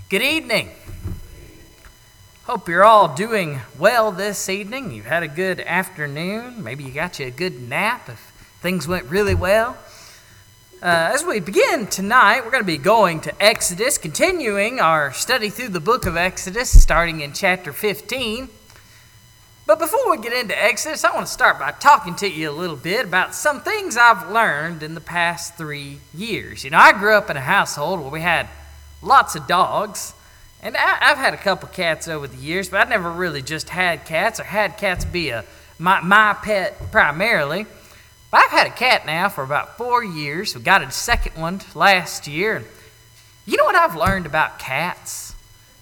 Good evening. Hope you're all doing well this evening. You've had a good afternoon. Maybe you got you a good nap if things went really well. As we begin tonight, we're going to be going to Exodus, continuing our study through the book of Exodus, starting in chapter 15. But before we get into Exodus, I want to start by talking to you a little bit about some things I've learned in the past 3 years. You know, I grew up in a household where we had lots of dogs, and I've had a couple cats over the years, but I never really just had cats or had cats be my pet primarily. But I've had a cat now for about 4 years. We got a second one last year. And you know what I've learned about cats?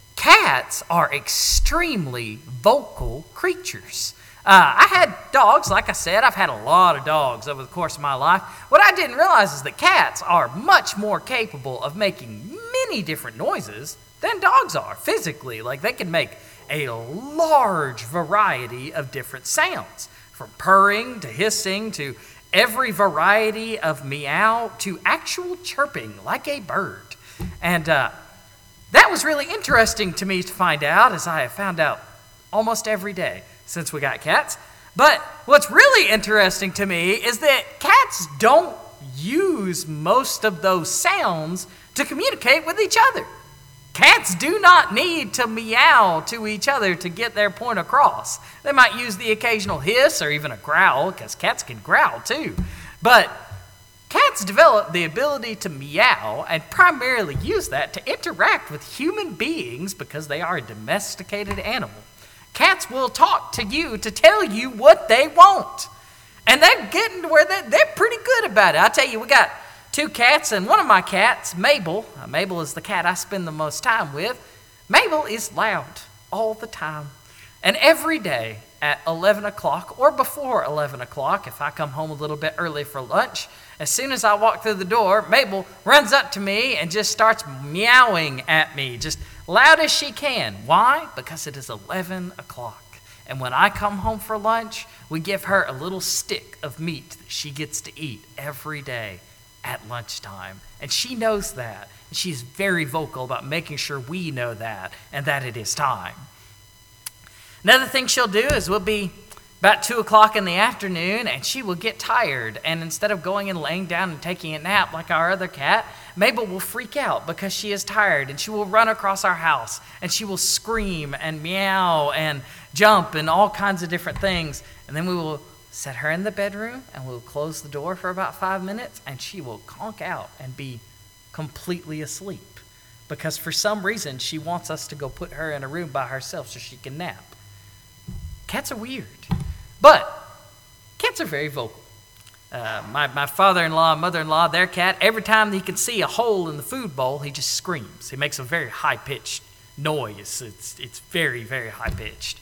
Cats are extremely vocal creatures. I had dogs, like I said. I've had a lot of dogs over the course of my life. What I didn't realize is that cats are much more capable of making many different noises than dogs are physically. Like, they can make a large variety of different sounds, from purring to hissing to every variety of meow to actual chirping like a bird. And that was really interesting to me to find out, as I have found out almost every day since we got cats. But what's really interesting to me is that cats don't use most of those sounds to communicate with each other. Cats do not need to meow to each other to get their point across. They might use the occasional hiss or even a growl, because cats can growl too. But cats develop the ability to meow and primarily use that to interact with human beings because they are a domesticated animal. Cats will talk to you to tell you what they want. And they're getting to where they're pretty good about it. I'll tell you, we got 2 cats, and one of my cats, Mabel is the cat I spend the most time with. Mabel is loud all the time. And every day at 11 o'clock or before 11 o'clock, if I come home a little bit early for lunch, as soon as I walk through the door, Mabel runs up to me and just starts meowing at me, just loud as she can. Why? Because it is 11 o'clock. And when I come home for lunch, we give her a little stick of meat that she gets to eat every day at lunchtime. And she knows that. And she's very vocal about making sure we know that and that it is time. Another thing she'll do is we'll be about 2 o'clock in the afternoon, and she will get tired. And instead of going and laying down and taking a nap like our other cat, Mabel will freak out because she is tired, and she will run across our house, and she will scream and meow and jump and all kinds of different things. And then we will set her in the bedroom, and we'll close the door for about 5 minutes, and she will conk out and be completely asleep because for some reason she wants us to go put her in a room by herself so she can nap. Cats are weird, but cats are very vocal. My father-in-law and mother-in-law, their cat, every time he can see a hole in the food bowl, he just screams. He makes a very high-pitched noise. It's very, very high-pitched.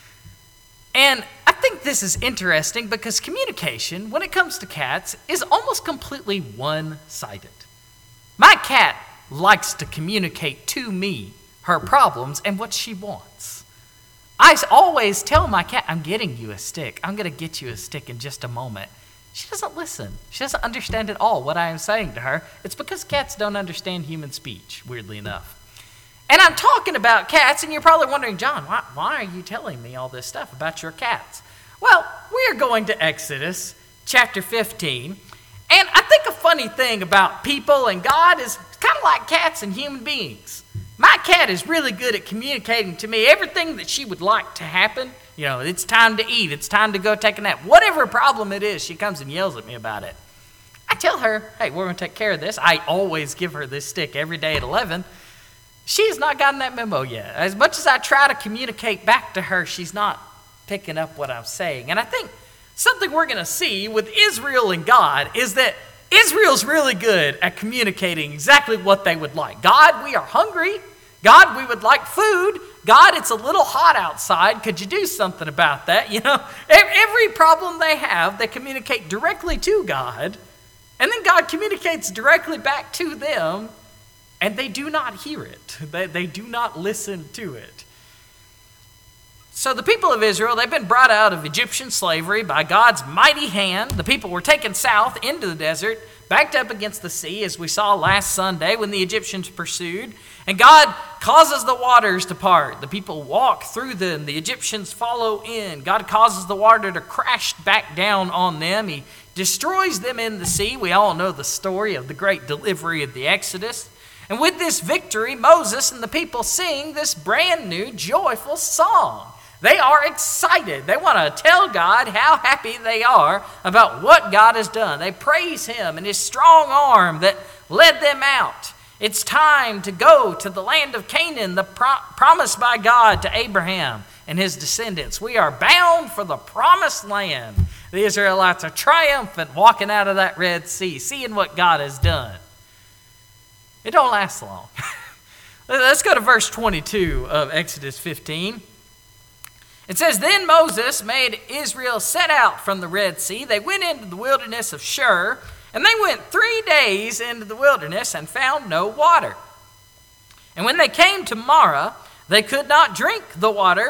And I think this is interesting because communication, when it comes to cats, is almost completely one-sided. My cat likes to communicate to me her problems and what she wants. I always tell my cat, I'm getting you a stick. I'm going to get you a stick in just a moment. She doesn't listen. She doesn't understand at all what I am saying to her. It's because cats don't understand human speech, weirdly enough. And I'm talking about cats, and you're probably wondering, John, why are you telling me all this stuff about your cats? Well, we're going to Exodus chapter 15. And I think a funny thing about people and God is kind of like cats and human beings. My cat is really good at communicating to me everything that she would like to happen. You know, it's time to eat, it's time to go take a nap. Whatever problem it is, she comes and yells at me about it. I tell her, hey, we're going to take care of this. I always give her this stick every day at 11. She has not gotten that memo yet. As much as I try to communicate back to her, she's not picking up what I'm saying. And I think something we're going to see with Israel and God is that Israel's really good at communicating exactly what they would like. God, we are hungry. God, we would like food. God, it's a little hot outside. Could you do something about that? You know, every problem they have, they communicate directly to God. And then God communicates directly back to them. And they do not hear it. They do not listen to it. So the people of Israel, they've been brought out of Egyptian slavery by God's mighty hand. The people were taken south into the desert, backed up against the sea, as we saw last Sunday when the Egyptians pursued. And God causes the waters to part. The people walk through them. The Egyptians follow in. God causes the water to crash back down on them. He destroys them in the sea. We all know the story of the great delivery of the Exodus. And with this victory, Moses and the people sing this brand new joyful song. They are excited. They want to tell God how happy they are about what God has done. They praise him and his strong arm that led them out. It's time to go to the land of Canaan, the promised by God to Abraham and his descendants. We are bound for the promised land. The Israelites are triumphant walking out of that Red Sea, seeing what God has done. It don't last long. Let's go to verse 22 of Exodus 15. It says, Then Moses made Israel set out from the Red Sea. They went into the wilderness of Shur, and they went 3 days into the wilderness and found no water. And when they came to Marah, they could not drink the water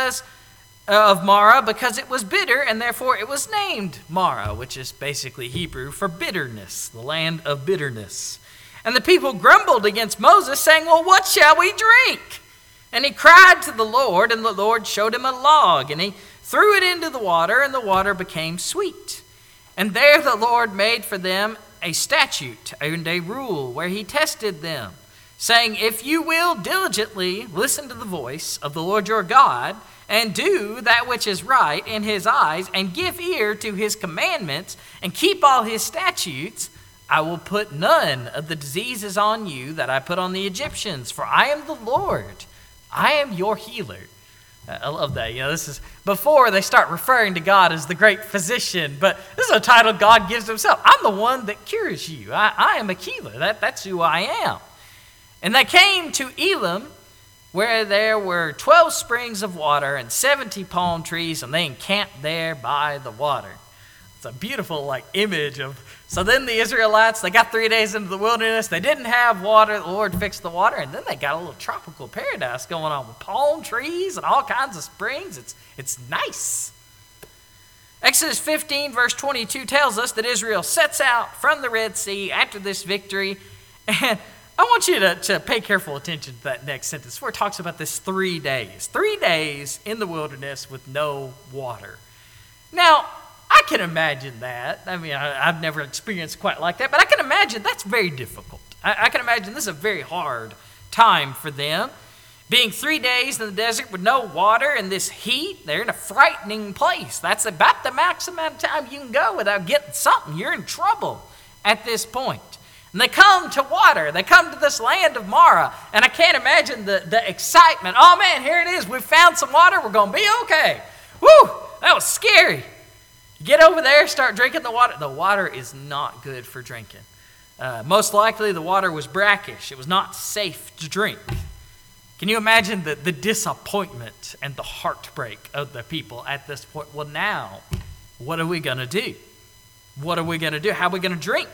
of Marah because it was bitter, and therefore it was named Marah, which is basically Hebrew for bitterness, the land of bitterness. And the people grumbled against Moses, saying, Well, what shall we drink? And he cried to the Lord, and the Lord showed him a log, and he threw it into the water, and the water became sweet. And there the Lord made for them a statute and a rule where he tested them, saying, If you will diligently listen to the voice of the Lord your God, and do that which is right in his eyes, and give ear to his commandments, and keep all his statutes, I will put none of the diseases on you that I put on the Egyptians, for I am the Lord. I am your healer. I love that. This is before they start referring to God as the great physician, but this is a title God gives himself. I'm the one that cures you. I am a healer. That's who I am. And they came to Elim, where there were 12 springs of water and 70 palm trees, and they encamped there by the water. It's a beautiful image of. So then the Israelites, they got 3 days into the wilderness. They didn't have water. The Lord fixed the water. And then they got a little tropical paradise going on with palm trees and all kinds of springs. It's nice. Exodus 15 verse 22 tells us that Israel sets out from the Red Sea after this victory. And I want you to pay careful attention to that next sentence where it talks about this 3 days. 3 days in the wilderness with no water. Now, I can imagine that. I mean, I've never experienced quite like that, but I can imagine that's very difficult. I can imagine this is a very hard time for them. Being 3 days in the desert with no water and this heat, they're in a frightening place. That's about the max amount of time you can go without getting something. You're in trouble at this point. And they come to water. They come to this land of Marah. And I can't imagine the excitement. Oh, man, here it is. We found some water. We're going to be okay. Woo, that was scary. You get over there, start drinking the water. The water is not good for drinking. Most likely the water was brackish. It was not safe to drink. Can you imagine the disappointment and the heartbreak of the people at this point? Well, now, what are we going to do? What are we going to do? How are we going to drink?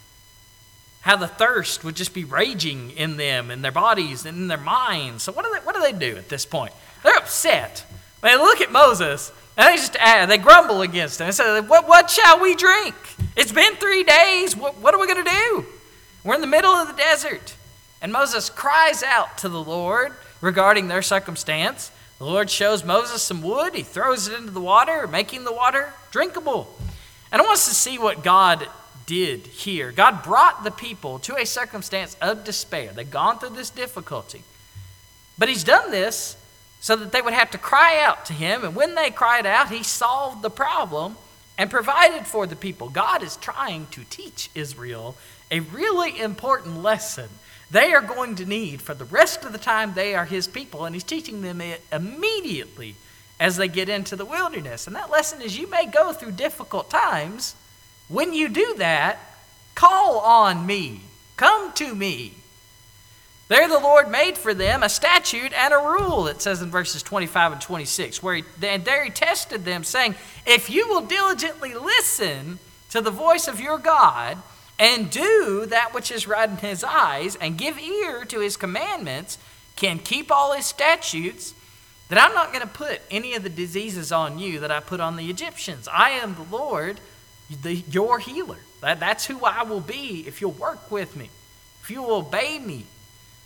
How the thirst would just be raging in them, in their bodies, and in their minds. So what do they do at this point? They're upset. They look at Moses, and they grumble against him. They say, what shall we drink? It's been 3 days. What are we going to do? We're in the middle of the desert. And Moses cries out to the Lord regarding their circumstance. The Lord shows Moses some wood. He throws it into the water, making the water drinkable. And I want us to see what God did here. God brought the people to a circumstance of despair. They've gone through this difficulty. But he's done this so that they would have to cry out to him. And when they cried out, he solved the problem and provided for the people. God is trying to teach Israel a really important lesson they are going to need for the rest of the time they are his people. And he's teaching them it immediately as they get into the wilderness. And that lesson is you may go through difficult times. When you do that, call on me. Come to me. There the Lord made for them a statute and a rule, it says in verses 25 and 26, where he tested them, saying, if you will diligently listen to the voice of your God and do that which is right in his eyes and give ear to his commandments, can keep all his statutes, that I'm not going to put any of the diseases on you that I put on the Egyptians. I am the Lord, your healer. That's who I will be if you'll work with me, if you will obey me.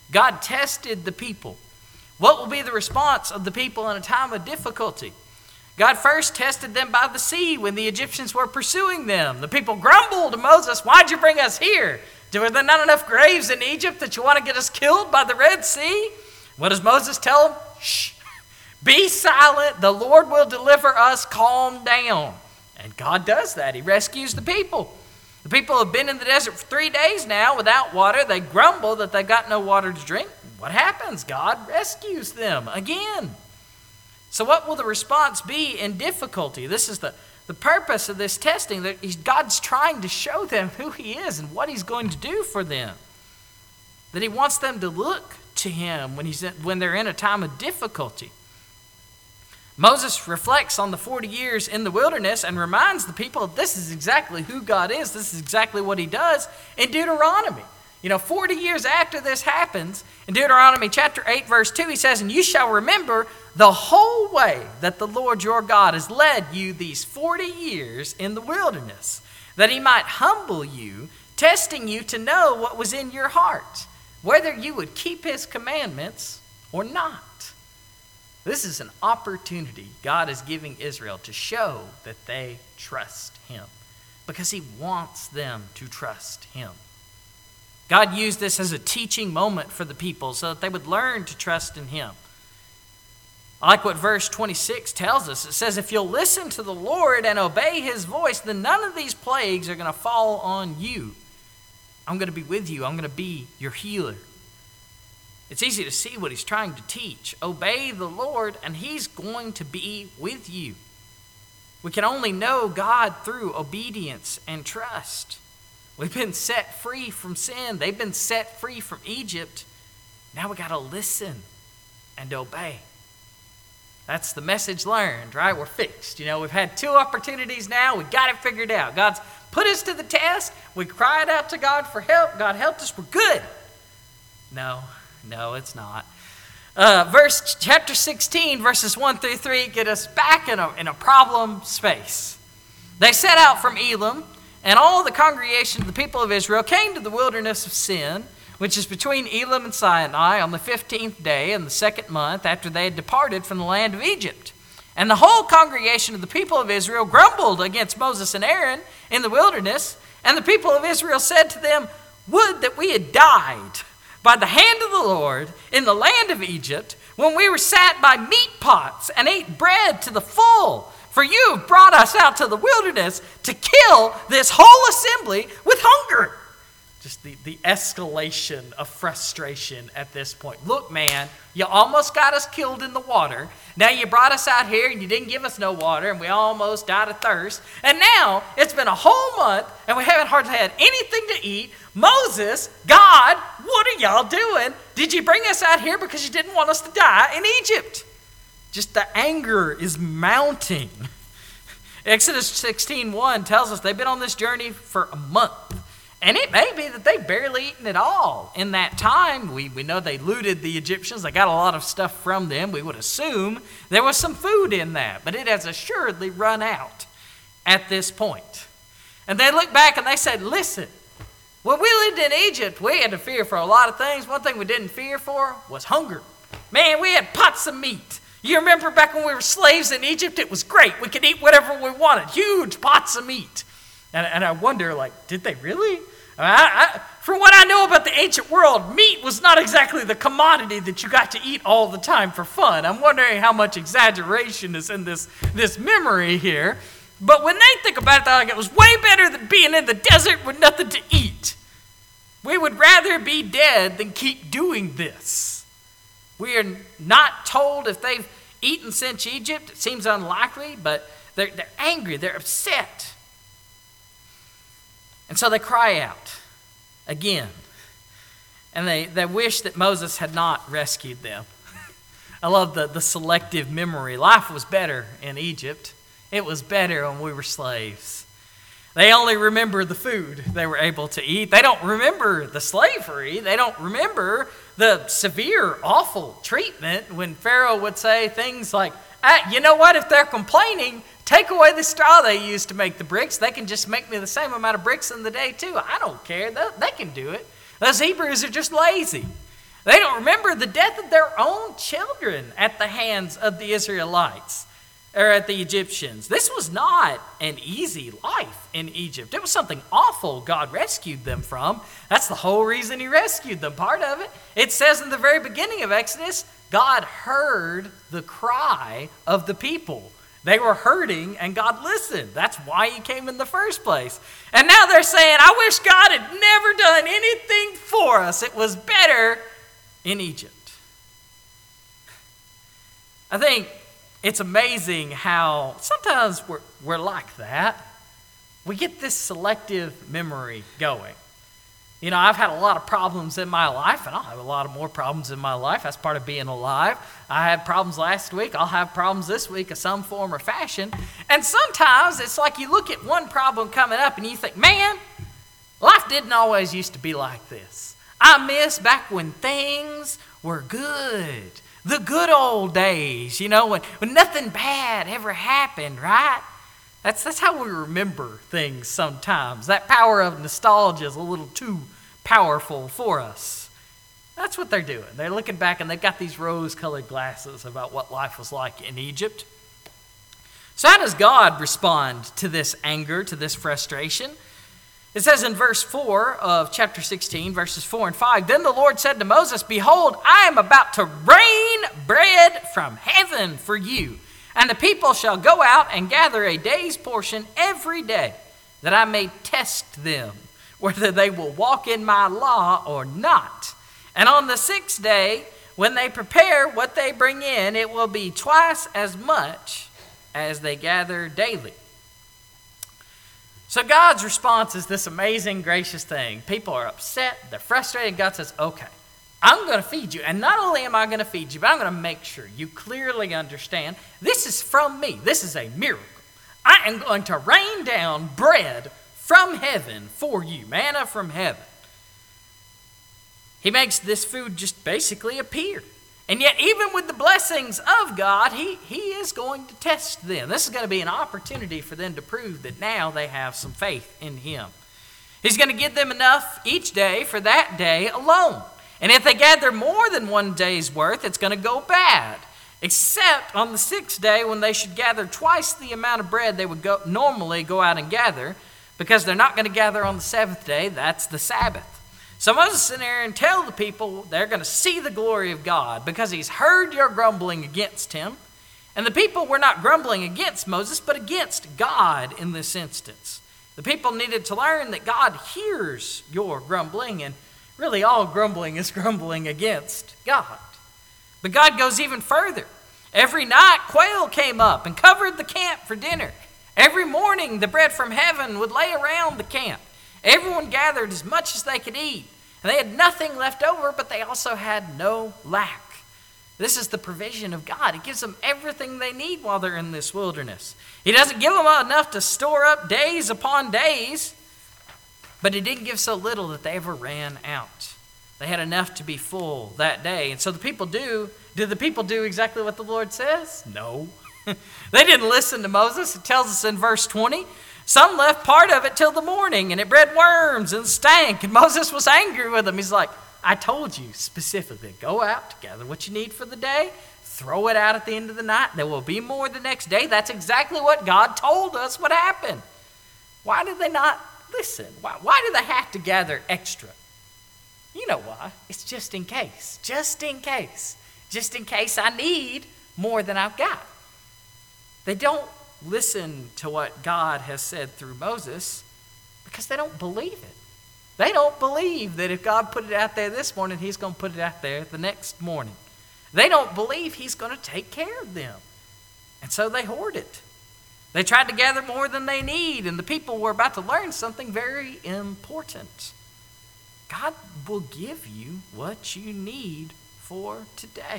God tested the people. What will be the response of the people in a time of difficulty? God first tested them by the sea when the Egyptians were pursuing them. The people grumbled to Moses, "Why'd you bring us here? Were there not enough graves in Egypt that you want to get us killed by the Red Sea?" What does Moses tell them? "Shh, be silent. The Lord will deliver us. Calm down." And God does that. He rescues the people. The people have been in the desert for 3 days now without water. They grumble that they've got no water to drink. What happens? God rescues them again. So what will the response be in difficulty? This is the purpose of this testing. That God's trying to show them who he is and what he's going to do for them. That he wants them to look to him when they're in a time of difficulty. Moses reflects on the 40 years in the wilderness and reminds the people this is exactly who God is. This is exactly what he does in Deuteronomy. 40 years after this happens, in Deuteronomy chapter 8, verse 2, he says, "And you shall remember the whole way that the Lord your God has led you these 40 years in the wilderness, that he might humble you, testing you to know what was in your heart, whether you would keep his commandments or not." This is an opportunity God is giving Israel to show that they trust him, because he wants them to trust him. God used this as a teaching moment for the people so that they would learn to trust in him. I like what verse 26 tells us. It says, "If you'll listen to the Lord and obey his voice, then none of these plagues are going to fall on you. I'm going to be with you. I'm going to be your healer." It's easy to see what he's trying to teach. Obey the Lord and he's going to be with you. We can only know God through obedience and trust. We've been set free from sin. They've been set free from Egypt. Now we got to listen and obey. That's the message learned, right? We're fixed. We've had 2 opportunities now. We got it figured out. God's put us to the test. We cried out to God for help. God helped us. We're good. No, it's not. Chapter 16, verses 1 through 3 get us back in a problem space. They set out from Elim, and all the congregation of the people of Israel came to the wilderness of Sin, which is between Elim and Sinai, on the 15th day in the 2nd month after they had departed from the land of Egypt. And the whole congregation of the people of Israel grumbled against Moses and Aaron in the wilderness. And the people of Israel said to them, "Would that we had died by the hand of the Lord in the land of Egypt, when we were sat by meat pots and ate bread to the full. For you have brought us out to the wilderness to kill this whole assembly with hunger." Just the escalation of frustration at this point. Look, man, you almost got us killed in the water. Now you brought us out here and you didn't give us no water and we almost died of thirst. And now it's been a whole month and we haven't hardly had anything to eat. Moses, God, what are y'all doing? Did you bring us out here because you didn't want us to die in Egypt? Just the anger is mounting. Exodus 16:1 tells us they've been on this journey for a month. And it may be that they've barely eaten at all. In that time, we know they looted the Egyptians. They got a lot of stuff from them. We would assume there was some food in that. But it has assuredly run out at this point. And they look back and they said, "Listen, when we lived in Egypt, we had to fear for a lot of things. One thing we didn't fear for was hunger. Man, we had pots of meat. You remember back when we were slaves in Egypt? It was great. We could eat whatever we wanted. Huge pots of meat." And I wonder, did they really? From what I know about the ancient world, meat was not exactly the commodity that you got to eat all the time for fun. I'm wondering how much exaggeration is in this memory here. But when they think about it, they're like, it was way better than being in the desert with nothing to eat. We would rather be dead than keep doing this. We are not told if they've eaten since Egypt. It seems unlikely, but they're angry. They're upset. And so they cry out again. And they wish that Moses had not rescued them. I love the selective memory. Life was better in Egypt. It was better when we were slaves. They only remember the food they were able to eat. They don't remember the slavery. They don't remember the severe, awful treatment when Pharaoh would say things like, "You know what, if they're complaining, take away the straw they used to make the bricks. They can just make me the same amount of bricks in the day too. I don't care. They can do it. Those Hebrews are just lazy." They don't remember the death of their own children at the hands of the Israelites or at the Egyptians. This was not an easy life in Egypt. It was something awful God rescued them from. That's the whole reason he rescued them, part of it. It says in the very beginning of Exodus, God heard the cry of the people. They were hurting and God listened. That's why he came in the first place. And now they're saying, I wish God had never done anything for us. It was better in Egypt. I think it's amazing how sometimes we're like that. We get this selective memory going. You know, I've had a lot of problems in my life, and I'll have a lot of more problems in my life. That's part of being alive. I had problems last week. I'll have problems this week of some form or fashion. And sometimes it's like you look at one problem coming up and you think, man, life didn't always used to be like this. I miss back when things were good. The good old days, you know, when nothing bad ever happened, right? That's how we remember things sometimes. That power of nostalgia is a little too powerful for us. That's what they're doing. They're looking back and they've got these rose-colored glasses about what life was like in Egypt. So how does God respond to this anger, to this frustration? It says in verse 4 of chapter 16, verses 4 and 5, Then the Lord said to Moses, Behold, I am about to rain bread from heaven for you. And the people shall go out and gather a day's portion every day, that I may test them, whether they will walk in my law or not. And on the sixth day, when they prepare what they bring in, it will be twice as much as they gather daily. So God's response is this amazing, gracious thing. People are upset, they're frustrated. God says, okay, I'm going to feed you. And not only am I going to feed you, but I'm going to make sure you clearly understand this is from me. This is a miracle. I am going to rain down bread from heaven for you, manna from heaven. He makes this food just basically appear. And yet, even with the blessings of God, he is going to test them. This is going to be an opportunity for them to prove that now they have some faith in him. He's going to give them enough each day for that day alone. And if they gather more than one day's worth, it's going to go bad. Except on the sixth day, when they should gather twice the amount of bread they would normally go out and gather, because they're not going to gather on the seventh day. That's the Sabbath. So Moses sit there and tell the people they're going to see the glory of God because he's heard your grumbling against him. And the people were not grumbling against Moses, but against God in this instance. The people needed to learn that God hears your grumbling, and really all grumbling is grumbling against God. But God goes even further. Every night quail came up and covered the camp for dinner. Every morning the bread from heaven would lay around the camp. Everyone gathered as much as they could eat. And they had nothing left over, but they also had no lack. This is the provision of God. He gives them everything they need while they're in this wilderness. He doesn't give them enough to store up days upon days, but he didn't give so little that they ever ran out. They had enough to be full that day. And so the people do the people do exactly what the Lord says? No. They didn't listen to Moses. It tells us in verse 20, some left part of it till the morning, and it bred worms and stank. And Moses was angry with them. He's like, I told you specifically, go out to gather what you need for the day, throw it out at the end of the night. There will be more the next day. That's exactly what God told us would happen. Why did they not listen? Why do they have to gather extra? You know why. It's just in case. Just in case. Just in case I need more than I've got. They don't listen to what God has said through Moses because they don't believe it. They don't believe that if God put it out there this morning, he's going to put it out there the next morning. They don't believe he's going to take care of them. And so they hoard it. They tried to gather more than they need, and the people were about to learn something very important. God will give you what you need for today.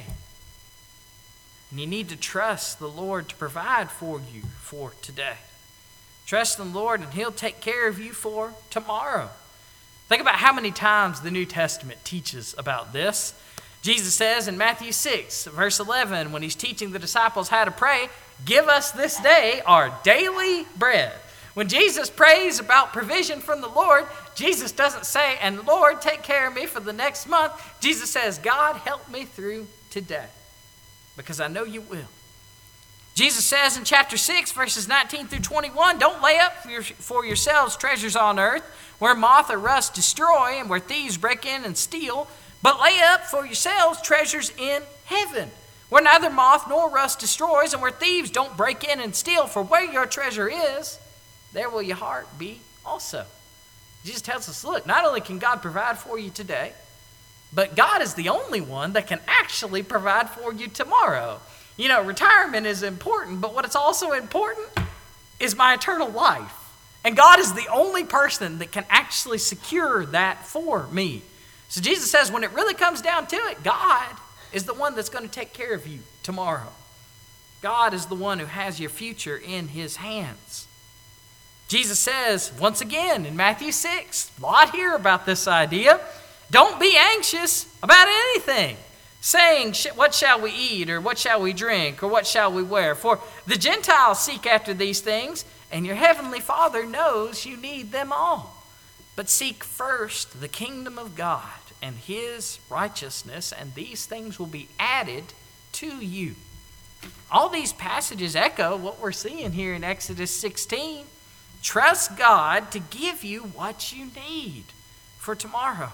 And you need to trust the Lord to provide for you for today. Trust in the Lord and he'll take care of you for tomorrow. Think about how many times the New Testament teaches about this. Jesus says in Matthew 6, verse 11, when he's teaching the disciples how to pray, give us this day our daily bread. When Jesus prays about provision from the Lord, Jesus doesn't say, and Lord, take care of me for the next month. Jesus says, God, help me through today, because I know you will. Jesus says in chapter 6, verses 19 through 21, don't lay up for yourselves treasures on earth, where moth or rust destroy and where thieves break in and steal, but lay up for yourselves treasures in heaven, where neither moth nor rust destroys and where thieves don't break in and steal. For where your treasure is, there will your heart be also. Jesus tells us, look, not only can God provide for you today, but God is the only one that can actually provide for you tomorrow. You know, retirement is important, but what is also important is my eternal life. And God is the only person that can actually secure that for me. So Jesus says when it really comes down to it, God is the one that's going to take care of you tomorrow. God is the one who has your future in his hands. Jesus says, once again, in Matthew 6, a lot here about this idea, don't be anxious about anything, saying, what shall we eat, or what shall we drink, or what shall we wear? For the Gentiles seek after these things, and your heavenly Father knows you need them all. But seek first the kingdom of God and his righteousness, and these things will be added to you. All these passages echo what we're seeing here in Exodus 16. Trust God to give you what you need for tomorrow,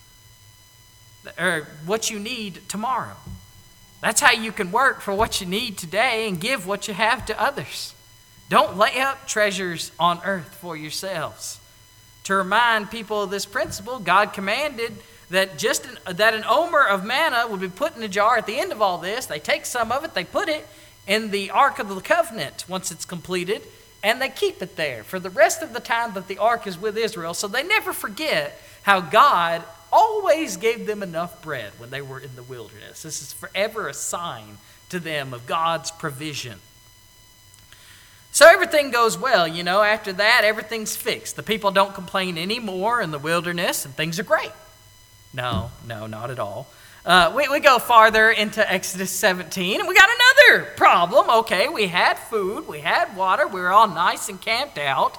or what you need tomorrow. That's how you can work for what you need today and give what you have to others. Don't lay up treasures on earth for yourselves. To remind people of this principle, God commanded that that an omer of manna would be put in a jar at the end of all this. They take some of it, they put it in the Ark of the Covenant once it's completed, and they keep it there for the rest of the time that the Ark is with Israel, so they never forget how God always gave them enough bread when they were in the wilderness. This is forever a sign to them of God's provision. So everything goes well, you know. After that, everything's fixed. The people don't complain anymore in the wilderness, and things are great. No, not at all. We go farther into Exodus 17, and we got another problem. Okay, we had food, we had water, we were all nice and camped out.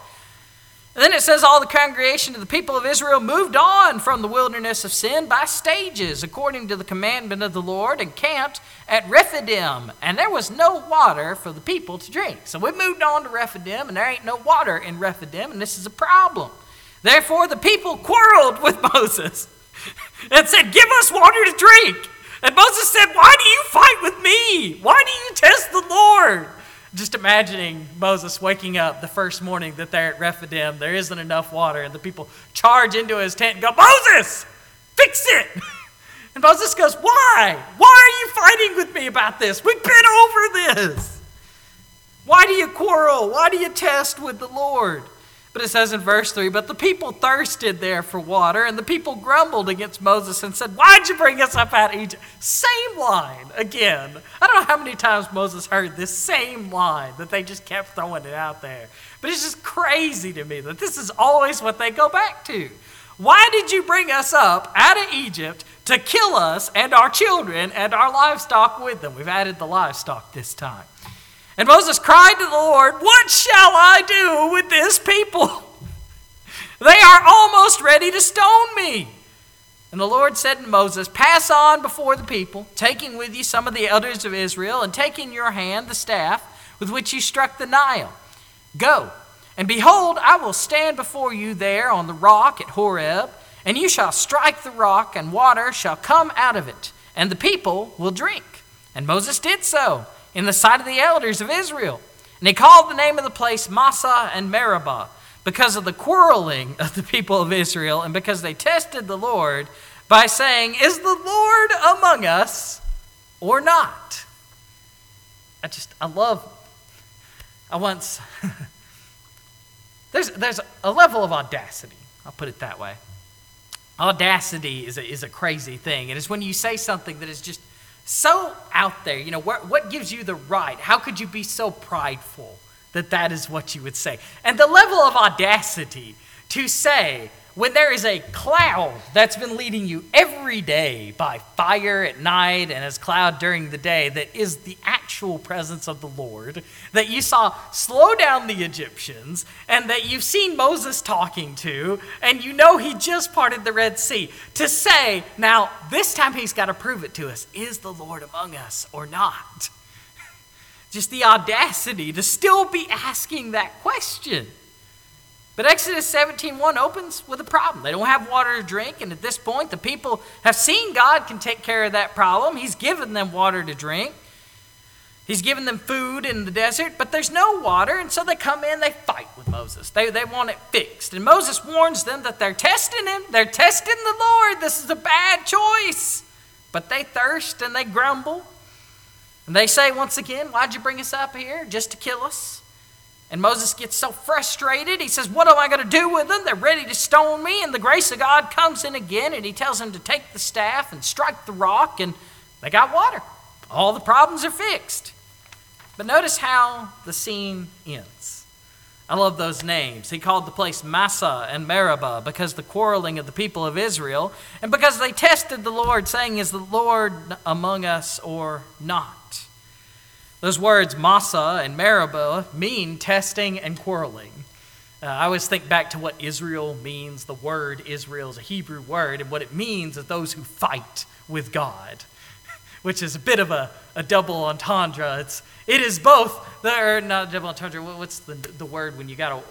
And then it says all the congregation of the people of Israel moved on from the wilderness of sin by stages, according to the commandment of the Lord, and camped at Rephidim. And there was no water for the people to drink. So we moved on to Rephidim, and there ain't no water in Rephidim, and this is a problem. Therefore the people quarreled with Moses and said, give us water to drink. And Moses said, why do you fight with me? Why do you test the Lord? Just imagining Moses waking up the first morning that they're at Rephidim, there isn't enough water, and the people charge into his tent and go, Moses, fix it! And Moses goes, why? Why are you fighting with me about this? We've been over this. Why do you quarrel? Why do you test with the Lord? But it says in verse 3, but the people thirsted there for water, and the people grumbled against Moses and said, why'd you bring us up out of Egypt? Same line again. I don't know how many times Moses heard this same line, that they just kept throwing it out there. But it's just crazy to me that this is always what they go back to. Why did you bring us up out of Egypt to kill us and our children and our livestock with them? We've added the livestock this time. And Moses cried to the Lord, what shall I do with this people? They are almost ready to stone me. And the Lord said to Moses, pass on before the people, taking with you some of the elders of Israel, and take in your hand the staff with which you struck the Nile. Go, and behold, I will stand before you there on the rock at Horeb, and you shall strike the rock, and water shall come out of it, and the people will drink. And Moses did so in the sight of the elders of Israel. And he called the name of the place Massah and Meribah, because of the quarreling of the people of Israel, and because they tested the Lord by saying, is the Lord among us or not? There's a level of audacity, I'll put it that way. Audacity is a crazy thing. And it's when you say something that is just so out there. You know, what gives you the right? How could you be so prideful that is what you would say? And the level of audacity to say, when there is a cloud that's been leading you every day by fire at night and as cloud during the day that is the actual presence of the Lord, that you saw slow down the Egyptians, and that you've seen Moses talking to, and you know he just parted the Red Sea, to say, now this time he's got to prove it to us, is the Lord among us or not? Just the audacity to still be asking that question. But Exodus 17:1 opens with a problem. They don't have water to drink, and at this point, the people have seen God can take care of that problem. He's given them water to drink. He's given them food in the desert, but there's no water, and so they come in, they fight with Moses. They want it fixed. And Moses warns them that they're testing him. They're testing the Lord. This is a bad choice. But they thirst and they grumble. And they say once again, why'd you bring us up here? Just to kill us? And Moses gets so frustrated, he says, what am I going to do with them? They're ready to stone me. And the grace of God comes in again, and he tells them to take the staff and strike the rock, and they got water. All the problems are fixed. But notice how the scene ends. I love those names. He called the place Massah and Meribah because the quarreling of the people of Israel, and because they tested the Lord, saying, is the Lord among us or not? Those words, Massah and Meribah, mean testing and quarreling. I always think back to what Israel means. The word Israel is a Hebrew word, and what it means is those who fight with God, which is a bit of a double entendre. It is both, or not double entendre, what's the word when you got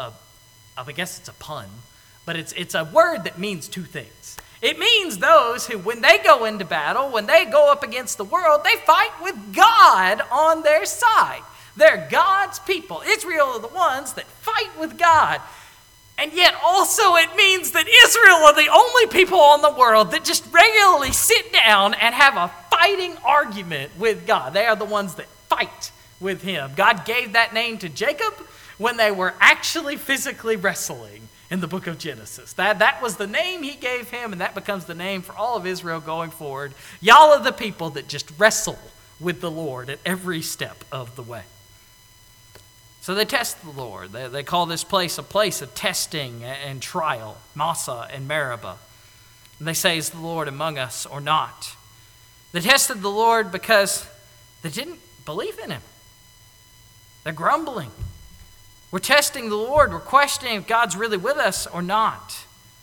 I guess it's a pun, but it's a word that means two things. It means those who, when they go into battle, when they go up against the world, they fight with God on their side. They're God's people. Israel are the ones that fight with God. And yet also it means that Israel are the only people on the world that just regularly sit down and have a fighting argument with God. They are the ones that fight with him. God gave that name to Jacob when they were actually physically wrestling in the book of Genesis. That was the name he gave him, and that becomes the name for all of Israel going forward. Y'all are the people that just wrestle with the Lord at every step of the way. So they test the Lord. They call this place a place of testing and trial, Massah and Meribah. And they say, is the Lord among us or not? They tested the Lord because they didn't believe in him. They're grumbling. We're testing the Lord. We're questioning if God's really with us or not.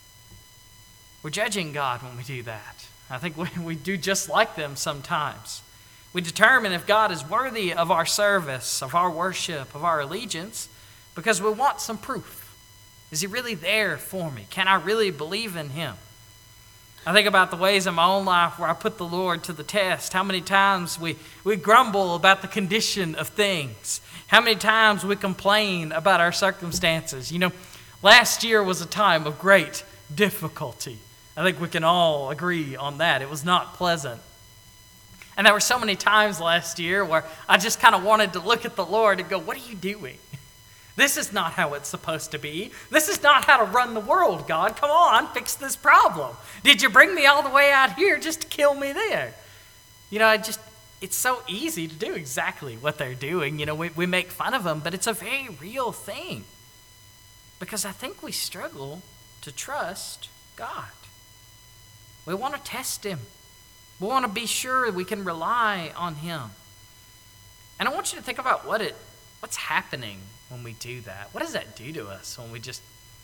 We're judging God when we do that. I think we do just like them sometimes. We determine if God is worthy of our service, of our worship, of our allegiance, because we want some proof. Is he really there for me? Can I really believe in him? I think about the ways in my own life where I put the Lord to the test. How many times we grumble about the condition of things. How many times we complain about our circumstances. You know, last year was a time of great difficulty. I think we can all agree on that. It was not pleasant. And there were so many times last year where I just kind of wanted to look at the Lord and go, what are you doing? This is not how it's supposed to be. This is not how to run the world, God. Come on, fix this problem. Did you bring me all the way out here just to kill me there? You know, it's so easy to do exactly what they're doing. You know, we make fun of them, but it's a very real thing. Because I think we struggle to trust God. We want to test him. We want to be sure we can rely on him. And I want you to think about what's happening when we do that. What does that do to us when we just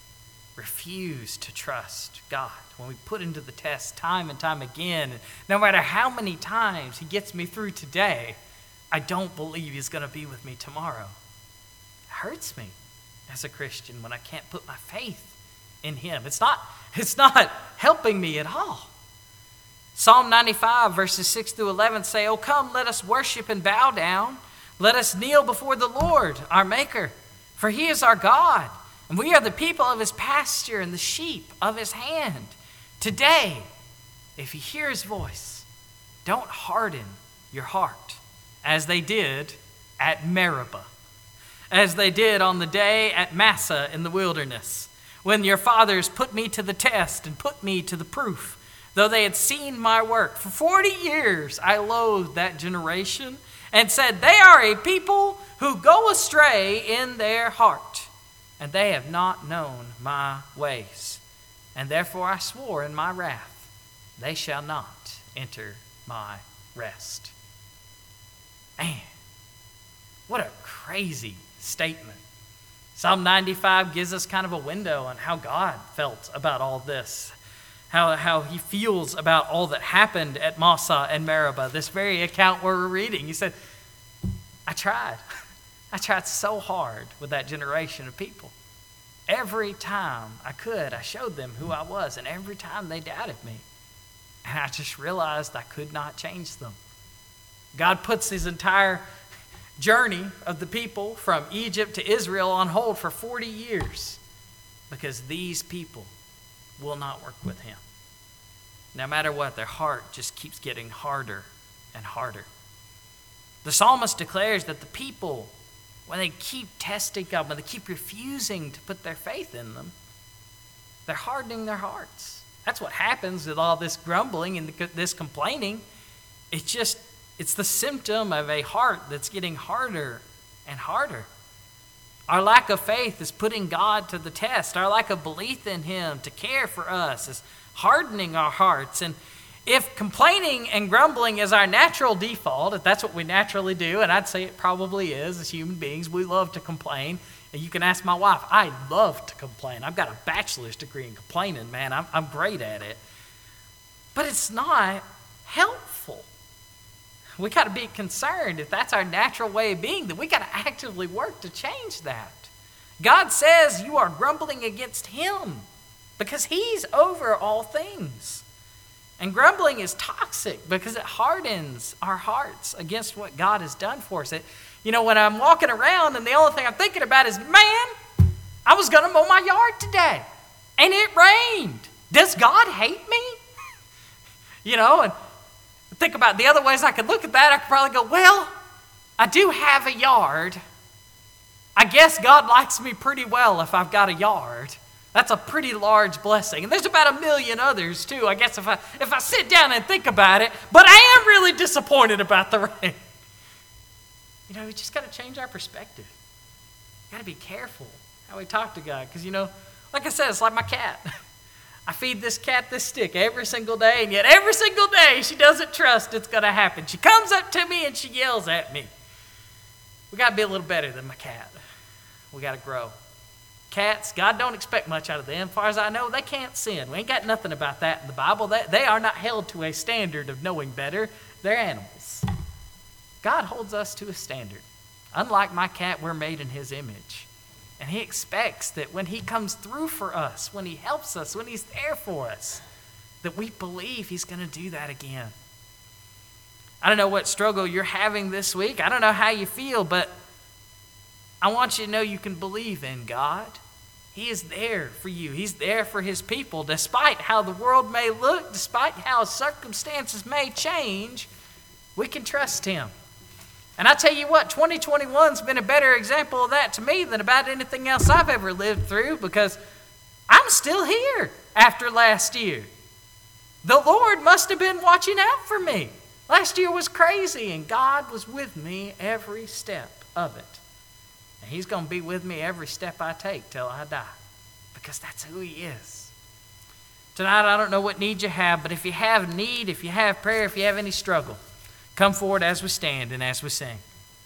refuse to trust God? When we put into the test time and time again, and no matter how many times he gets me through today, I don't believe he's going to be with me tomorrow. It hurts me as a Christian when I can't put my faith in him. It's not helping me at all. Psalm 95 verses 6 through 11 say, "Oh, come, let us worship and bow down. Let us kneel before the Lord, our Maker. For he is our God, and we are the people of his pasture and the sheep of his hand. Today, if you hear his voice, don't harden your heart, as they did at Meribah, as they did on the day at Massah in the wilderness, when your fathers put me to the test and put me to the proof. Though they had seen my work, for 40 years I loathed that generation and said, they are a people who go astray in their heart, and they have not known my ways. And therefore I swore in my wrath, they shall not enter my rest. Man, what a crazy statement. Psalm 95 gives us kind of a window on how God felt about all this, how he feels about all that happened at Massah and Meribah, this very account where we're reading. He said, I tried so hard with that generation of people. Every time I could, I showed them who I was, and every time they doubted me. And I just realized I could not change them. God puts his entire journey of the people from Egypt to Israel on hold for 40 years because these people will not work with him. No matter what, their heart just keeps getting harder and harder. The psalmist declares that the people, when they keep testing God, when they keep refusing to put their faith in them, they're hardening their hearts. That's what happens with all this grumbling and this complaining. It's the symptom of a heart that's getting harder and harder. Our lack of faith is putting God to the test. Our lack of belief in him to care for us is hardening our hearts. And if complaining and grumbling is our natural default, if that's what we naturally do, and I'd say it probably is as human beings, we love to complain. And you can ask my wife, I love to complain. I've got a bachelor's degree in complaining, man. I'm great at it. But it's not helpful. We got to be concerned if that's our natural way of being, then we got to actively work to change that. God says you are grumbling against him because he's over all things. And grumbling is toxic because it hardens our hearts against what God has done for us. When I'm walking around and the only thing I'm thinking about is, man, I was going to mow my yard today and it rained. Does God hate me? And think about the other ways I could look at that. I could probably go, well, I do have a yard. I guess God likes me pretty well if I've got a yard. That's a pretty large blessing. And there's about 1 million others too, I guess, if I sit down and think about it. But I am really disappointed about the rain. We just got to change our perspective. Got to be careful how we talk to God. Because, like I said, it's like my cat. I feed this cat this stick every single day, and yet every single day she doesn't trust it's going to happen. She comes up to me and she yells at me. We got to be a little better than my cat. We got to grow. Cats, God don't expect much out of them. As far as I know, they can't sin. We ain't got nothing about that in the Bible. They are not held to a standard of knowing better. They're animals. God holds us to a standard. Unlike my cat, we're made in his image. And he expects that when he comes through for us, when he helps us, when he's there for us, that we believe he's going to do that again. I don't know what struggle you're having this week. I don't know how you feel, but I want you to know you can believe in God. He is there for you. He's there for his people. Despite how the world may look, despite how circumstances may change, we can trust him. And I tell you what, 2021's been a better example of that to me than about anything else I've ever lived through, because I'm still here after last year. The Lord must have been watching out for me. Last year was crazy, and God was with me every step of it. And he's going to be with me every step I take till I die, because that's who he is. Tonight, I don't know what need you have, but if you have need, if you have prayer, if you have any struggle, come forward as we stand and as we sing.